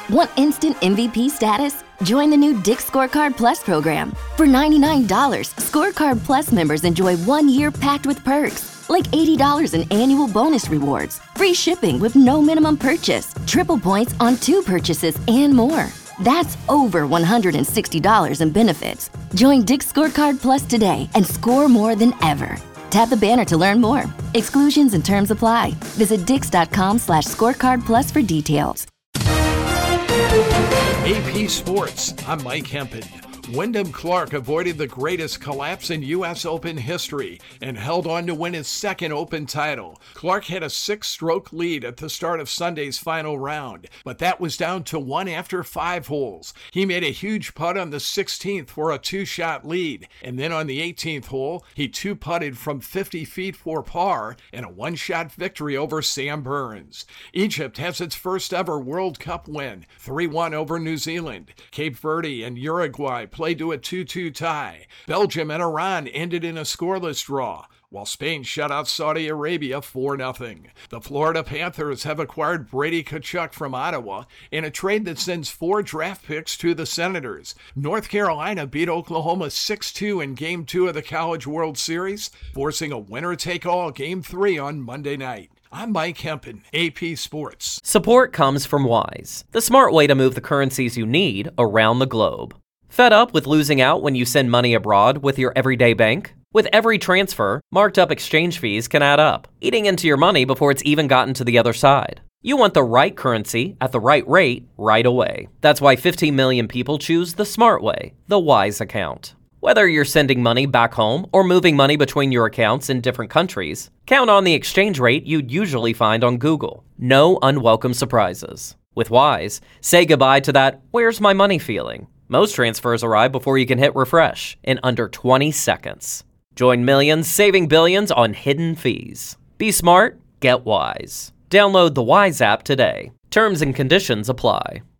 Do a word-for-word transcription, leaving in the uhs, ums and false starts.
Want instant M V P status? Join the new Dick's Scorecard Plus program. For ninety-nine dollars, Scorecard Plus members enjoy one year packed with perks, like eighty dollars in annual bonus rewards, free shipping with no minimum purchase, triple points on two purchases, and more. That's over one hundred sixty dollars in benefits. Join Dick's Scorecard Plus today and score more than ever. Tap the banner to learn more. Exclusions and terms apply. Visit dix.com slash scorecard plus for details. A P Sports, I'm Mike Hempen. Wyndham Clark avoided the greatest collapse in U S Open history and held on to win his second Open title. Clark had a six-stroke lead at the start of Sunday's final round, but that was down to one after five holes. He made a huge putt on the sixteenth for a two-shot lead, and then on the eighteenth hole, he two-putted from fifty feet for par and a one-shot victory over Sam Burns. Egypt has its first ever World Cup win, three one over New Zealand. Cape Verde and Uruguay played to a two two tie. Belgium and Iran ended in a scoreless draw, while Spain shut out Saudi Arabia four nothing. The Florida Panthers have acquired Brady Tkachuk from Ottawa in a trade that sends four draft picks to the Senators. North Carolina beat Oklahoma six two in Game two of the College World Series, forcing a winner-take-all Game three on Monday night. I'm Mike Hempen, A P Sports. Support comes from Wise, the smart way to move the currencies you need around the globe. Fed up with losing out when you send money abroad with your everyday bank? With every transfer, marked up exchange fees can add up, eating into your money before it's even gotten to the other side. You want the right currency at the right rate right away. That's why fifteen million people choose the smart way, the Wise account. Whether you're sending money back home or moving money between your accounts in different countries, count on the exchange rate you'd usually find on Google. No unwelcome surprises. With Wise, say goodbye to that "where's my money" feeling. Most transfers arrive before you can hit refresh in under twenty seconds. Join millions saving billions on hidden fees. Be smart, get Wise. Download the Wise app today. Terms and conditions apply.